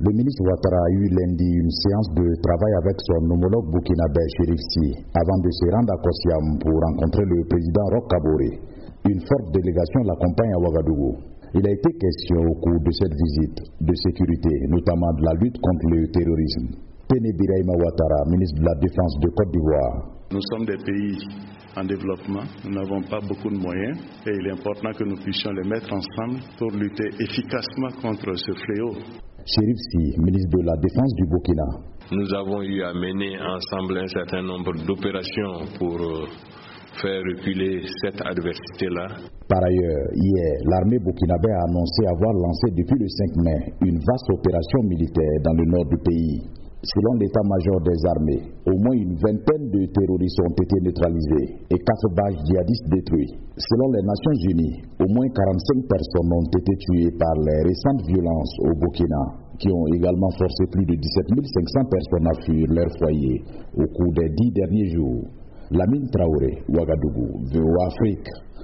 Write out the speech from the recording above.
Le ministre Ouattara a eu lundi une séance de travail avec son homologue burkinabé Chérif Sy avant de se rendre à Kossiam pour rencontrer le président Roch Kaboré. Une forte délégation l'accompagne à Ouagadougou. Il a été question au cours de cette visite de sécurité, notamment de la lutte contre le terrorisme. Téné Birahima Ouattara, ministre de la Défense de Côte d'Ivoire. Nous sommes des pays en développement, nous n'avons pas beaucoup de moyens et il est important que nous puissions les mettre ensemble pour lutter efficacement contre ce fléau. Chérif Sy, ministre de la Défense du Burkina. Nous avons eu à mener ensemble un certain nombre d'opérations pour faire reculer cette adversité-là. Par ailleurs, hier, l'armée burkinabé a annoncé avoir lancé depuis le 5 mai une vaste opération militaire dans le nord du pays. Selon l'état-major des armées, au moins une vingtaine de terroristes ont été neutralisés et 4 bases djihadistes détruits. Selon les Nations Unies, au moins 45 personnes ont été tuées par les récentes violences au Burkina, qui ont également forcé plus de 17 500 personnes à fuir leur foyer au cours des 10 derniers jours. Lamine Traoré, Ouagadougou, VOA Afrique.